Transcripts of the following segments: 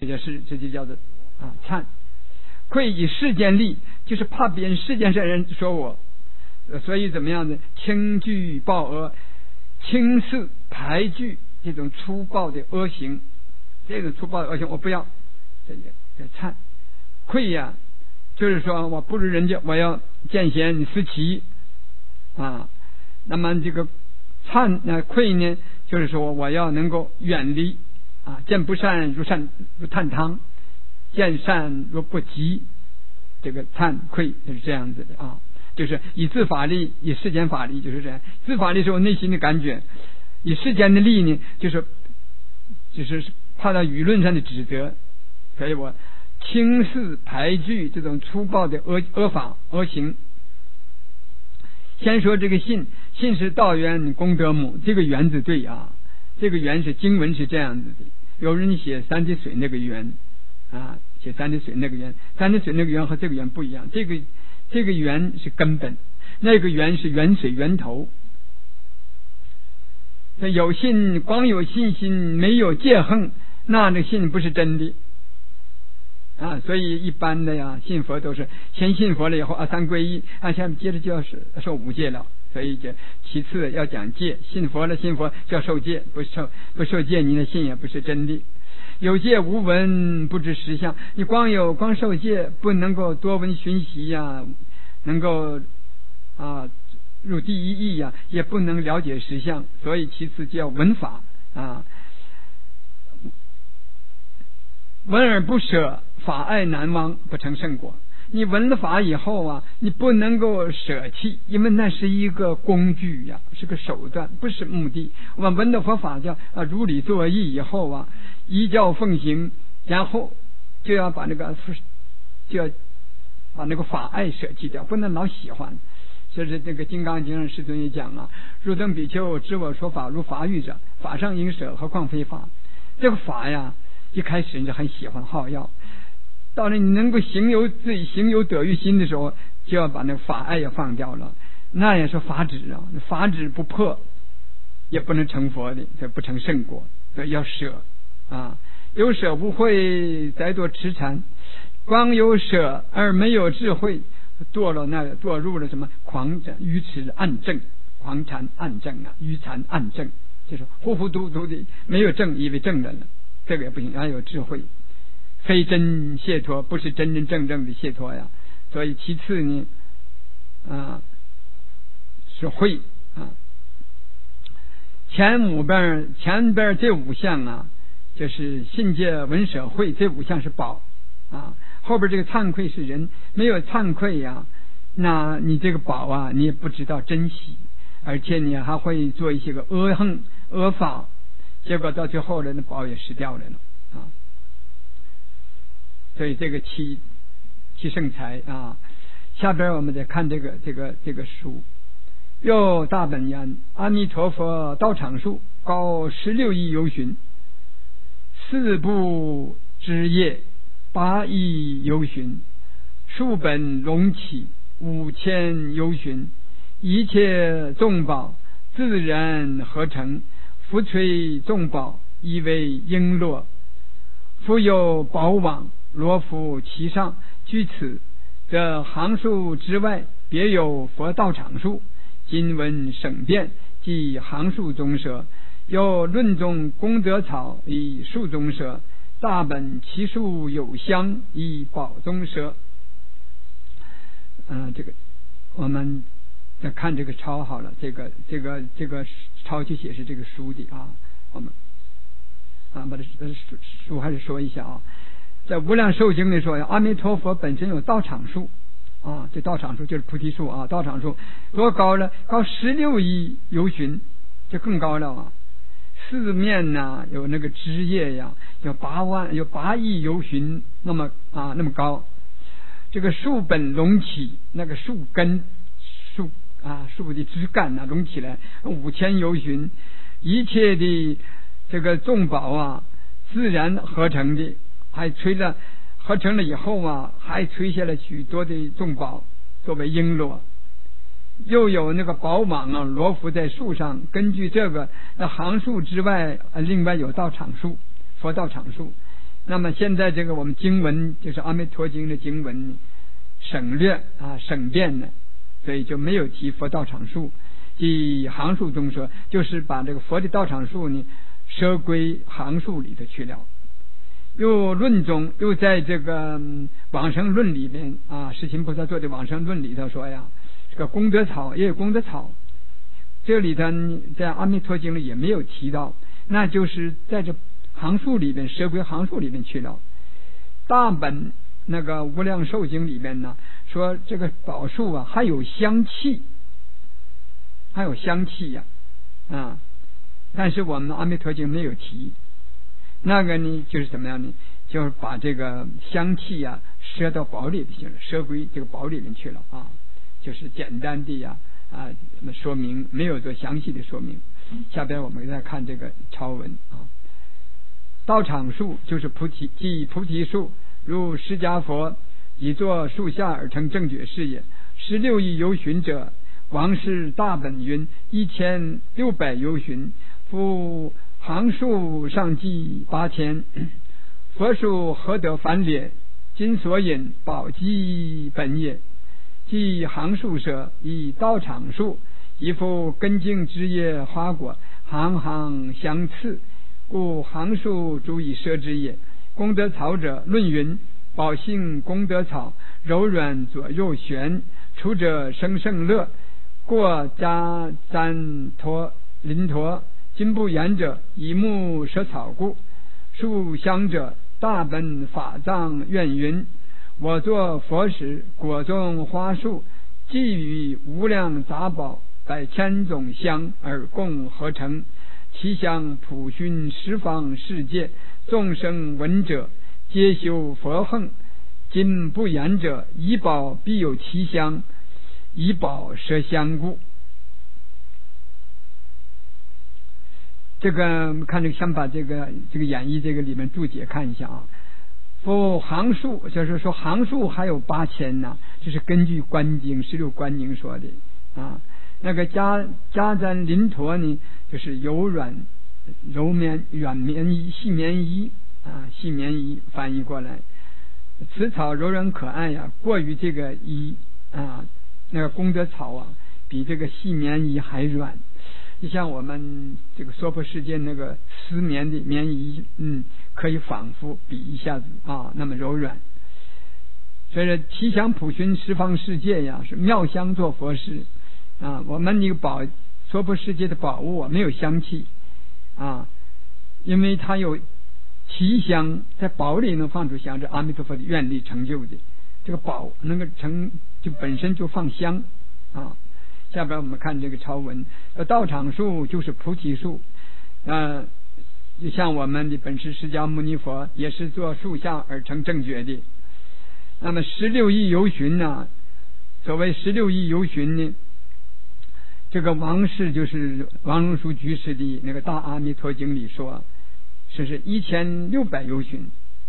这就叫做忏。愧以世间利，就是怕别人世间上人说我，所以怎么样呢？轻惧暴恶，轻视排拒这种粗暴的恶行，这种粗暴的恶行我不要，这也忏。愧呀，就是说我不如人家，我要见贤思齐啊。那么这个愧呢，就是说我要能够远离见不善如探汤，见善如不及，这个惭愧就是这样子的就是以自法力，以世间法力，就是这样。自法力是我内心的感觉，以世间的力呢，就是怕到舆论上的指责，所以我轻视排拒这种粗暴的恶法恶行。先说这个信是道源功德母，这个源字对这个源是经文是这样子的。有人写三滴水那个源写三滴水那个源，三滴水那个源和这个源不一样，这个源是根本，那个源是源水源头。有信光有信心没有戒恨，那个信不是真的所以一般的信佛都是先信佛了以后三皈依下面接着就要受五戒了，所以其次要讲戒，信佛了就要受戒，不受戒你的信也不是真的。有戒无闻不知实相，你光受戒不能够多闻熏习能够入第一义也不能了解实相，所以其次就要闻法闻而不舍，法爱难忘，不成圣果。你闻了法以后你不能够舍弃，因为那是一个工具是个手段，不是目的。我们闻到佛法叫如理作意以后依教奉行，然后就要把那个法爱舍弃掉，不能老喜欢。就是这个《金刚经》上师尊也讲入等比丘知我说法如法语者，法上应舍，何况非法。这个法一开始你就很喜欢好要，到了你能够自己行有得于心的时候，就要把那个法爱也放掉了。那也是法旨法旨不破也不能成佛的，所以不成圣果，所以要舍有舍不会再多痴缠，光有舍而没有智慧，堕入了什么狂禅愚痴暗正，狂禅暗正愚禅暗正，就是糊糊涂涂的，没有正以为正人了，这个也不行，要有智慧。非真解脱，不是真真正正的解脱所以其次呢是慧前边这五项就是信戒闻舍慧，这五项是宝后边这个惭愧是人，没有惭愧那你这个宝你也不知道珍惜，而且你还会做一些个恶法，结果到最后了那宝也失掉了所以这个七圣财下边我们再看这个书。又大本愿阿弥陀佛道场数高16亿由旬，4部之业8亿由旬，数本隆起5000由旬，一切众宝自然合成，福垂众宝以为璎珞，复有宝网罗浮其上，据此则行数之外别有佛道场数，今闻省变即行数中舍，有论中功德草以树中舍，大本其树有香以宝中舍。这个我们再看这个抄好了，这个抄去写是这个书的我们把这书还是说一下在无量寿经里说阿弥陀佛本身有道场树这道场树就是菩提树道场树多高了？高16亿由旬，就更高了四面有那个枝叶有8亿由旬那么高。这个树本隆起，那个树根树的枝干隆起来5000由旬，一切的这个众宝自然合成的，还合成了以后还垂下了许多的众宝作为璎珞，又有那个宝网罗浮在树上。根据这个那行数之外另外有道场树，佛道场树。 那么现在这个我们经文就是阿弥陀经的经文省略省变了，所以就没有提佛道场数。即行数中说，就是把这个佛的道场数呢摄归行数里头去了。又论中又在这个往生论里边释亲菩萨做的往生论里头说呀，这个功德草也有功德草，这里头在阿弥陀经里也没有提到，那就是在这行数里边摄归行数里面去了。大本那个无量寿经里边呢说这个宝树还有香气，还有香气但是我们阿弥陀经没有提。那个呢就是怎么样呢，就是把这个香气摄到宝里就行了，摄归这个宝里面去了就是简单的说明，没有做详细的说明。下边我们再看这个抄文道场树就是菩提，即菩提树，如释迦佛以作树下而成正觉是也。16亿由旬者，王氏大本云1600由旬，夫行数上计8000，佛数何得凡劣？今所引宝积本也。即行数舍以道场数，以复根茎枝叶花果，行行相次，故行数足以摄之也。功德草者，论云：宝性功德草，柔软左右旋，除者生胜乐，过迦旃陀林陀。今不言者，以木舍草故。树香者，大本法藏愿云：我作佛时，果种花树，寄予无量杂宝100,000种香而共合成，其香普熏十方世界，众生闻者皆修佛行。今不言者，以宝必有其香，以宝摄香故。这个看这个，先把这个演义这个里面注解看一下夫行数就是说行数还有8000呢，这是根据观经16观经说的那个迦旃林陀呢，就是柔软柔绵软绵衣细绵衣细绵衣翻译过来，此草柔软可爱过于这个衣那个功德草比这个细绵衣还软。就像我们这个娑婆世界那个丝棉的棉衣可以仿佛比一下子那么柔软。所以说其香普熏十方世界是妙香做佛事我们那个娑婆世界的宝物没有香气因为它有奇香，在宝里能放出香，这阿弥陀佛的愿力成就的，这个宝能够就本身就放香下边我们看这个抄文，道场树就是菩提树就像我们的本师释迦牟尼佛也是做树下而成正觉的。那么16亿由旬所谓16亿由旬呢，这个王氏就是王龙树居士的那个大阿弥陀经里说是1600由旬。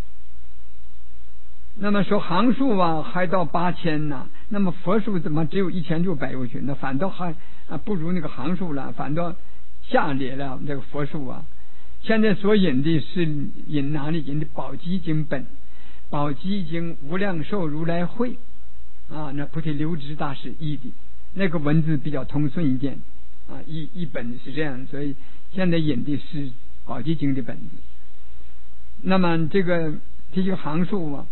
那么说行数还到8000呢，那么佛数怎么只有1600由旬呢？反倒还不如那个行数了，反倒下列了这个佛数现在所引的是引哪里？引的宝积经本，宝积经无量寿如来会那菩提留支大师译的那个文字比较通顺一点译本是这样，所以现在引的是宝积经的本子。那么这个行数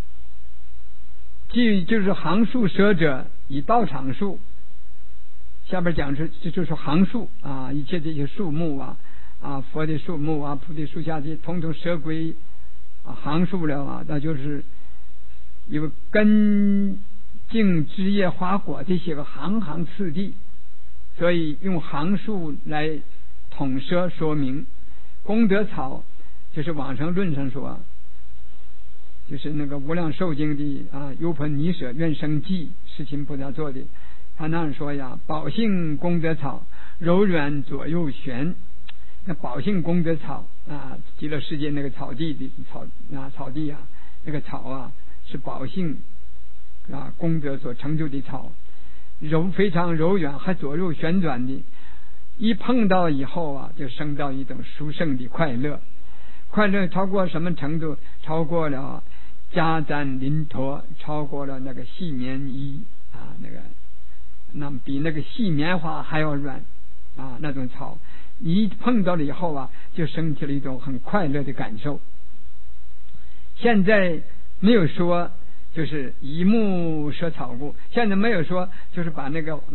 即就是行数舍者以道场数，下边讲这就是行数一切这些树木佛的树木菩提树下的统统舍归行数了那就是有根茎枝叶花果这些个行行次第，所以用行数来统摄说明。功德草就是往生论上说就是那个无量寿经的优婆尼舍愿生记世亲菩萨做的，他那样说宝性功德草，柔软左右旋。那宝性功德草极乐世界那个草地的草地那个草是宝性功德所成就的草，非常柔软，还左右旋转的，一碰到以后就生到一种殊胜的快乐。 快乐超过什么程度？超过了加毡林驼，超过了那个细棉衣啊，那比那个细棉花还要软啊，那种草，你一碰到了以后啊，就升起了一种很快乐的感受。现在没有说就是以木舍草故，现在没有说就是把那个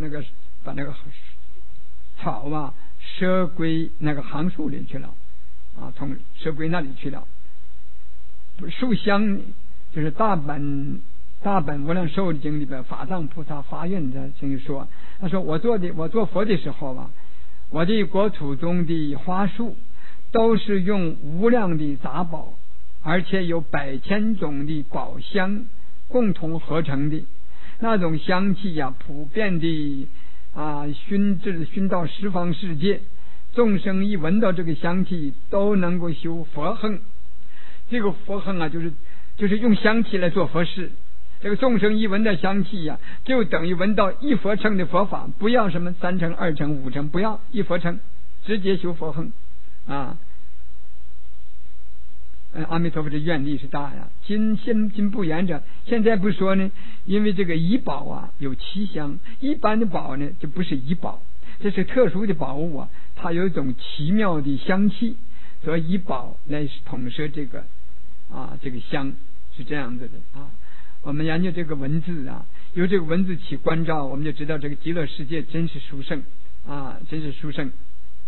草啊舍归那个行树里去了啊，从舍归那里去了。树香就是大本无量寿经里边法藏菩萨发愿的经说，他说我做佛的时候啊，我的国土中的花树都是用无量的杂宝，而且有100千种的宝香共同合成的，那种香气呀，普遍的熏到十方世界，众生一闻到这个香气都能够修佛行。这个佛行啊，就是用香气来做佛事。这个众生一闻到香气呀，就等于闻到一佛乘的佛法，不要什么3乘、2乘、5乘，不要一佛乘，直接修佛行啊。阿弥陀佛的愿力是大呀。今不言者，现在不说呢，因为这个仪宝啊有7香，一般的宝呢就不是仪宝，这是特殊的宝物啊，它有一种奇妙的香气，所以仪宝来统摄这个香，是这样子的啊。我们研究这个文字啊，由这个文字起关照，我们就知道这个极乐世界真是殊胜啊，真是殊胜。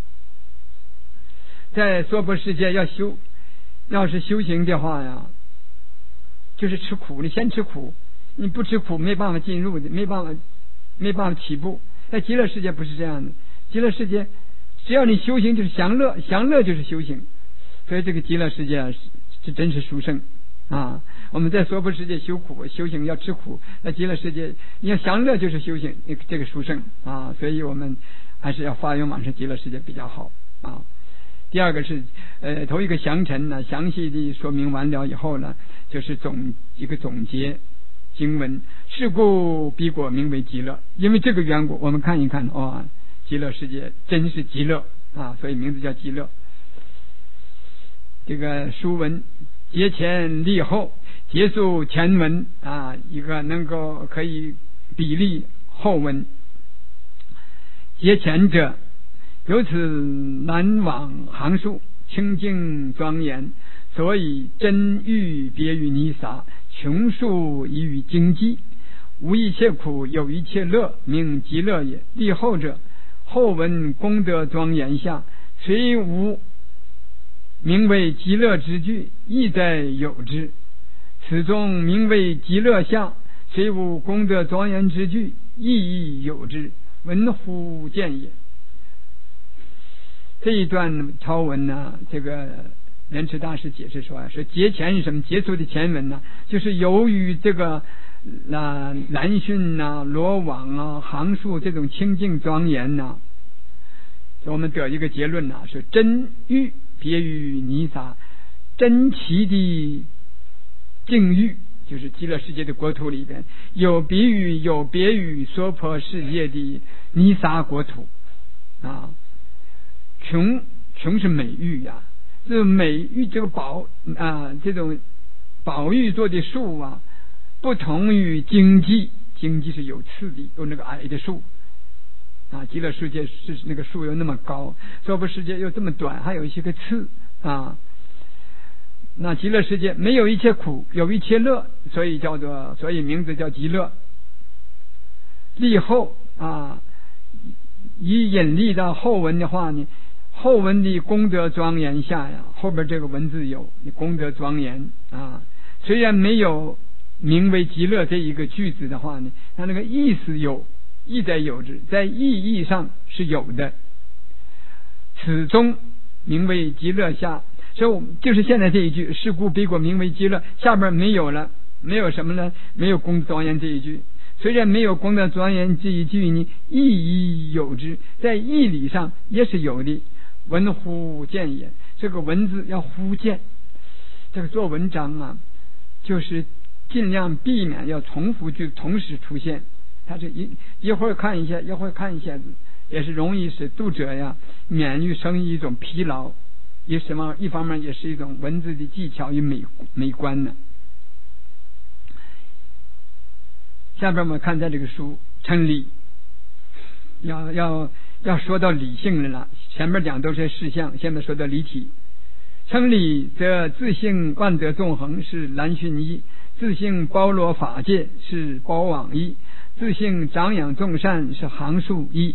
在娑婆世界要是修行的话呀，就是吃苦，你先吃苦，你不吃苦没办法进入的，没办法起步。在极乐世界不是这样的，极乐世界只要你修行就是享乐，享乐就是修行，所以这个极乐世界是真是殊胜啊。我们在娑婆世界修行要吃苦，在极乐世界你要享乐就是修行，这个殊胜啊。所以我们还是要发愿往生极乐世界比较好啊。第二个是头一个详陈呢，详细的说明完了以后呢，就是一个总结经文，是故彼国名为极乐。因为这个缘故，我们看一看极乐世界真是极乐啊，所以名字叫极乐。这个书文结前立后，结束前文啊，一个能够可以比例后文。结前者，由此南往行树，清净庄严，所以真欲别于泥沙，穷树宜于荆棘，无一切苦，有一切乐，名极乐也。立后者，后文功德庄严下，虽无名为极乐之句，亦在有之。此中名为极乐下，虽无功德庄严之句，亦有之，闻乎见也。这一段超文呢，这个莲池大师解释说结前是什么？结束的前文呢，就是由于这个兰蕈罗网行树这种清净庄严我们得一个结论是真欲别于泥沙，真奇的境遇，就是极乐世界的国土里边有别于娑婆世界的泥沙国土啊。穷是美玉呀，这美玉这个这种宝玉做的树啊，不同于荆棘是有刺的，有那个矮的树啊。极乐世界是那个树又那么高，娑婆世界又这么短，还有一些个刺啊。那极乐世界没有一切苦，有一切乐，所以名字叫极乐。立后以引力到后文的话呢，后文的功德庄严下呀，后边这个文字有功德庄严虽然没有名为极乐这一个句子的话呢，它那个意思意在有之，在意义上是有的。此中名为极乐下，所以就是现在这一句，是故彼国名为极乐，下边没有了，没有什么呢？没有功德庄严这一句。虽然没有功德庄严这一句呢，意义有之，在义理上也是有的。闻乎见也，这个文字要忽见，这个做文章就是尽量避免要重复句同时出现，它是一会儿看一下，一会儿看一下子，也是容易使读者免于生一种疲劳一方面也是一种文字的技巧与美观呢。下边我们看在这个书称理，要说到理性了，前面讲都是事项，现在说到理体。称理则自性万德纵横是蓝训一，自性包罗法界是包网一，自性长养众善是行数一。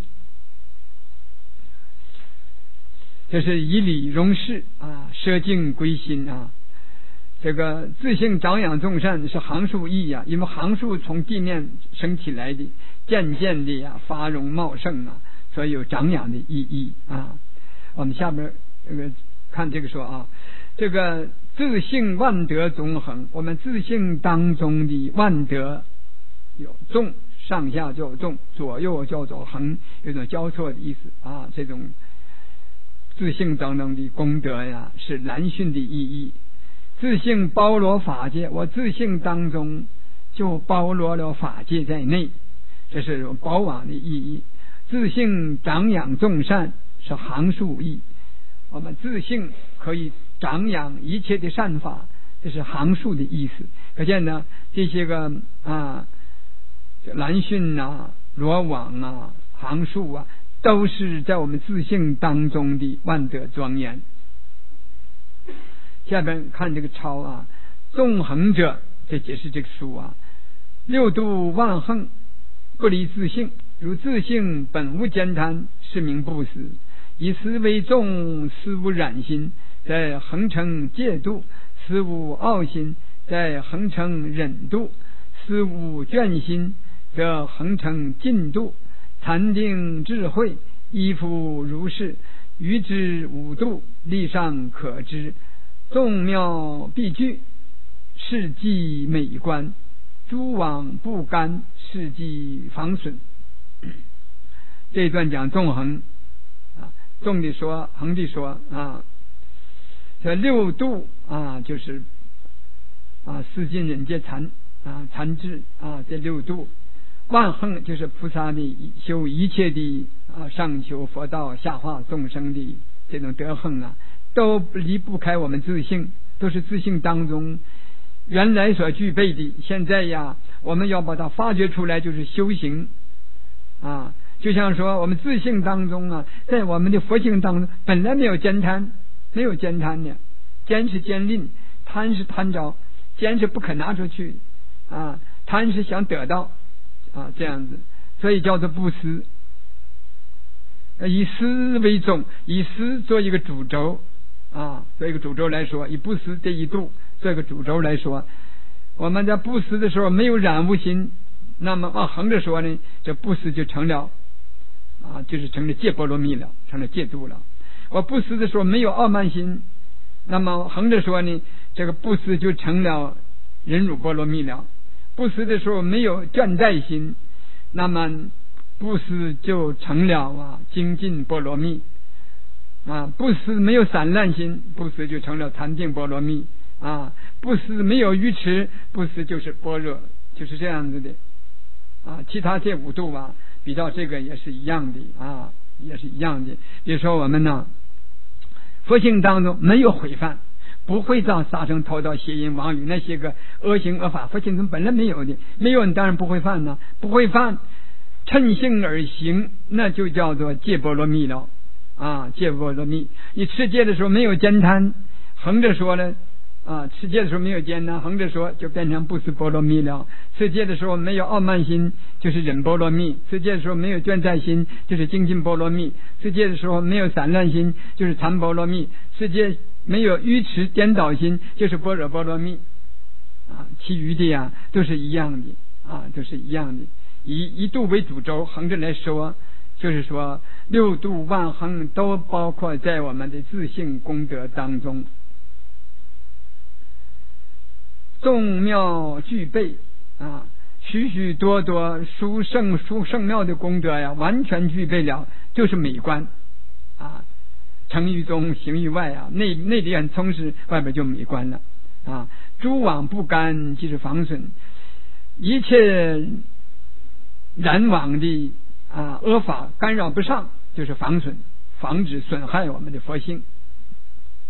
这是以理容事啊，摄境归心啊。这个自性长养众善是行数一啊，因为行数从地面升起来的，渐渐的呀发荣茂盛啊，所以有长养的意义啊。我们下边看这个说啊，这个自性万德纵横，我们自性当中的万德有纵，上下叫纵，左右叫做横，有种交错的意思啊。这种自性当中的功德呀，是蓝训的意义。自性包罗法界，我自性当中就包罗了法界在内，这是有包网的意义。自性长养众善是行数义，我们自性可以长养一切的善法，这是行数的意思。可见呢，这些个蓝训啊、罗网啊、行数啊，都是在我们自性当中的万德庄严。下边看这个抄啊，纵横者，这解释这个书啊，六度万横不离自性，如自性本无间贪，是名不死。以思为重，思无染心，在恒成戒度；思无傲心，在恒成忍度；思无倦心，则恒成进度。禅定智慧，依附如是，于之五度，力上可知。众妙必具，世纪美观；诸往不干，世纪防损。这一段讲纵横啊，纵的说，横的说啊。这六度啊，就是四尽忍戒禅啊，禅智啊，这六度。万横就是菩萨的修一切的上求佛道，下化众生的这种德行啊，都离不开我们自性，都是自性当中原来所具备的。现在呀，我们要把它发掘出来，就是修行啊。就像说我们自性当中啊，在我们的佛性当中本来没有奸贪，没有奸贪的，奸是奸吝，贪是贪着，奸是不肯拿出去啊，贪是想得到啊，这样子，所以叫做不思。以思为重，以思做一个主轴啊，做一个主轴来说，以不思这一度做一个主轴来说，我们在不思的时候没有染污心，那么往横着说呢，这不思就成了就是成了戒波罗蜜了，成了戒度了。我不思的时候没有傲慢心，那么横着说呢，这个不思就成了忍辱波罗蜜了。不思的时候没有倦怠心，那么不思就成了精进波罗蜜啊。不思没有散乱心，不思就成了禅定波罗蜜啊。不思没有愚痴，不思就是般若，就是这样子的啊。其他这五度比较这个也是一样的啊，也是一样的。比如说我们呢，佛性当中没有毁犯，不会造杀生偷盗邪淫妄语那些个恶行恶法，佛性中本来没有的，没有你当然不会犯呢，不会犯，趁性而行，那就叫做戒波罗蜜了啊，戒波罗蜜。你持戒的时候没有奸贪，横着说呢持戒的时候没有奸贪，横着说就变成不思波罗蜜了。持戒的时候没有傲慢心，就是忍波罗蜜；持戒的时候没有倦怠心，就是精进波罗蜜；持戒的时候没有散乱心，就是禅波罗蜜；持戒没有愚痴颠倒心，就是般若波罗蜜啊。其余的都是一样的都是一样的。以一度为主轴，横着来说，就是说六度万横都包括在我们的自性功德当中。众妙具备许许多多殊圣妙的功德完全具备了，就是美观成于中行于外内里很充实，外边就美观了诸往不干即是防损，一切染网的恶法干扰不上，就是防损，防止损害我们的佛性。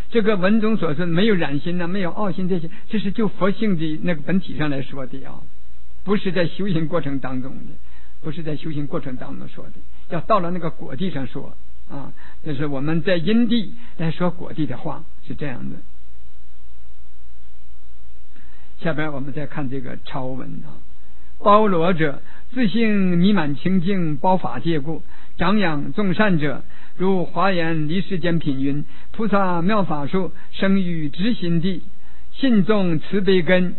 这个文中所说没有染心没有傲心，这是就佛性的那个本体上来说的啊，不是在修行过程当中的，不是在修行过程当中说的，要到了那个果地上说啊，就是我们在因地来说果地的话，是这样的。下边我们再看这个超文啊，包罗者，自性弥满清净，包法界故，长养众善者，如华严离世间品云：菩萨妙法术，生于直心地，信种慈悲根，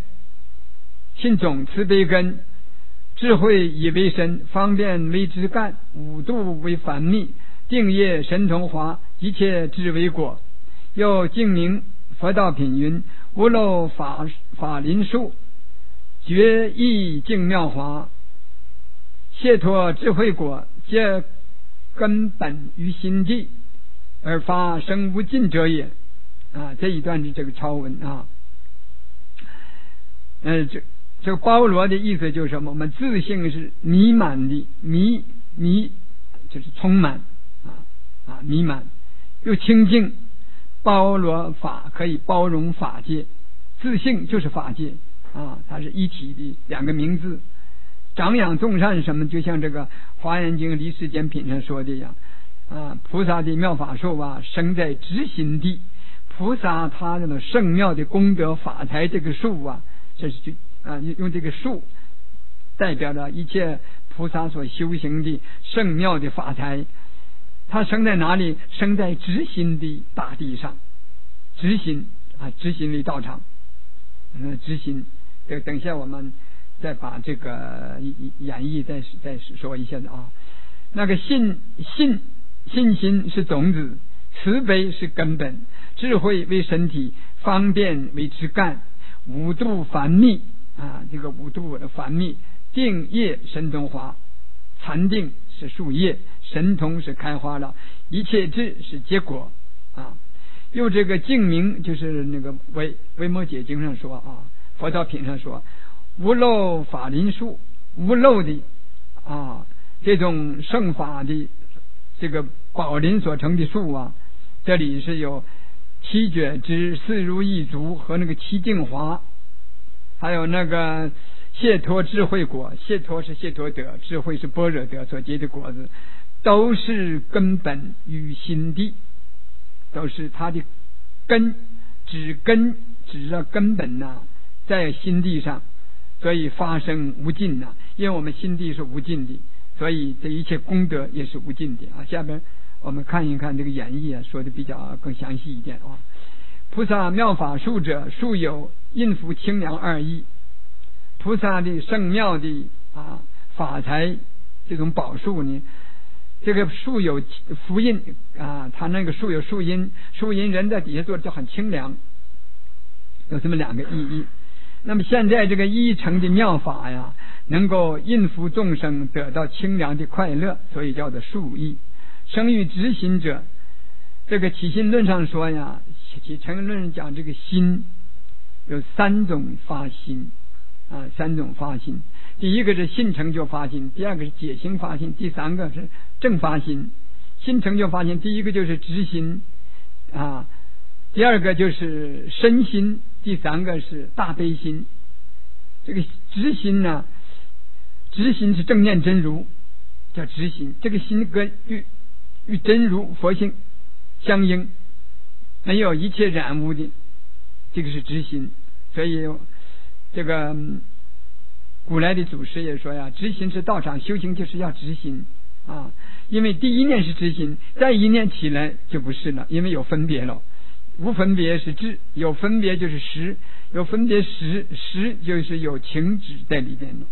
智慧以为身，方便为枝干，五度为繁密，定业神通华，一切智为果。又净名佛道品云：无漏法林树，觉意净妙华，解脱智慧果，皆根本于心地，而发生无尽者也。啊，这一段是这个超文啊。这个包罗的意思就是什么？我们自性是弥满的，弥就是充满弥满又清净，包罗法可以包容法界，自性就是法界啊，它是一体的两个名字。长养众善什么？就像这个《华严经·离世间品》上说的呀，菩萨的妙法术生在直心地。菩萨他那种圣妙的功德法财，这个术这是用这个术代表了一切菩萨所修行的圣妙的法财。它生在哪里？生在直心的大地上，直心的道场。直心，等一下我们再把这个演绎再说一下的啊。那个信心是种子，慈悲是根本，智慧为身体，方便为枝干，五度繁密这个五度的繁密，定业神通华，禅定是树叶，神通是开花了，一切智是结果又这个净名，就是那个维摩诘经上说佛道品上说，无漏法林树，无漏的这种圣法的这个宝林所成的树这里是有七觉之四如意足和那个七净华，还有那个解脱智慧果，解脱是解脱德，智慧是般若德所结的果子，都是根本于心地，都是它的根，指着根本在心地上，所以发生无尽因为我们心地是无尽的，所以这一切功德也是无尽的下边我们看一看这个演绎说的比较更详细一点菩萨妙法术者，术有印符清凉二义。菩萨的圣妙的法财这种宝术呢，这个树有符印它那个树有树荫人在底下坐着就很清凉，有这么两个意义。那么现在这个一乘的妙法能够印符众生得到清凉的快乐，所以叫做树义。生于直心者，这个起心论上说起承论讲这个心有三种发心三种发心。第一个是信成就发心，第二个是解行发心，第三个是正发心。信成就发心，第一个就是直心第二个就是身心，第三个是大悲心。这个直心直心是正念真如，叫直心。这个心跟与真如佛性相应，没有一切染污的，这个是直心。所以这个古来的祖师也说直心是道场修行，就是要直心因为第一念是直心，再一念起来就不是了，因为有分别了。无分别是智，有分别就是识，有分别识就是有情执在里边了。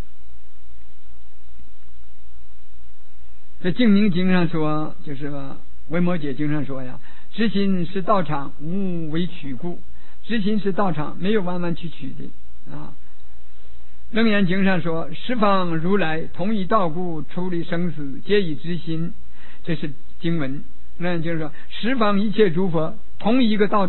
在净明经上说，就是维摩诘经上说直心是道场，无为取故。直心是道场，没有弯弯曲曲的楞严经上说，十方如来同一道故，处理生死皆以直心。这是经文。楞严经说，十方一切诸佛同一个道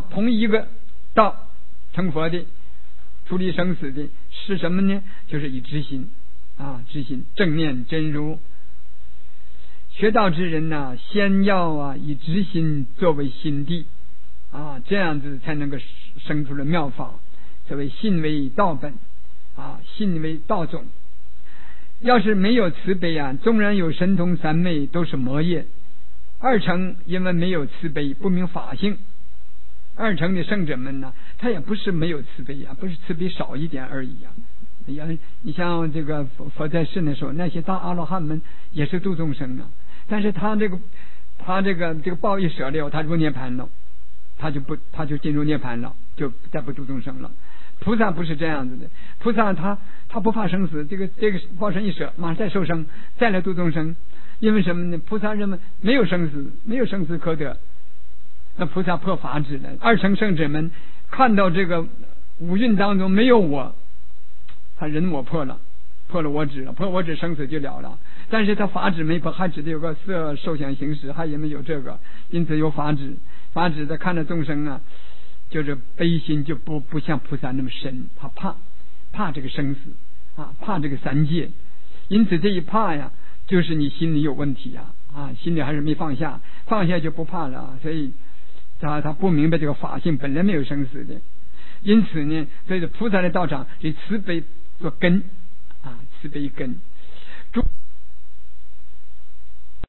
成佛的，处理生死的是什么呢？就是以直心直心正念真如。学道之人先要以直心作为心地啊，这样子才能够生出了妙法。所谓信为道本啊，信为道种。要是没有慈悲啊，纵然有神通三昧，都是魔业。二乘因为没有慈悲，不明法性。二乘的圣者们呢，他也不是没有慈悲啊，不是慈悲少一点而已啊。你像这个佛在世的时候，那些大阿罗汉们也是度众生啊，但是他这个报一舍了，他入涅盘了，他就进入涅盘了，就再不度众生了。菩萨不是这样子的，菩萨他不怕生死，这个报身一舍，马上再受生，再来度众生。因为什么呢？菩萨认为没有生死可得，那菩萨破法旨了。二乘圣者们看到这个五蕴当中没有我，他人我破了我执了，破我执生死就了了。但是他法旨没破，还只得有个色受想行识，还也没有这个，因此有法旨他看着众生啊，就是悲心就不像菩萨那么深，他怕这个生死啊，怕这个三界。因此这一怕呀，就是你心里有问题啊，心里还是没放下就不怕了。所以他不明白这个法性本来没有生死的。因此呢，所以菩萨的道场以慈悲做根啊，慈悲根。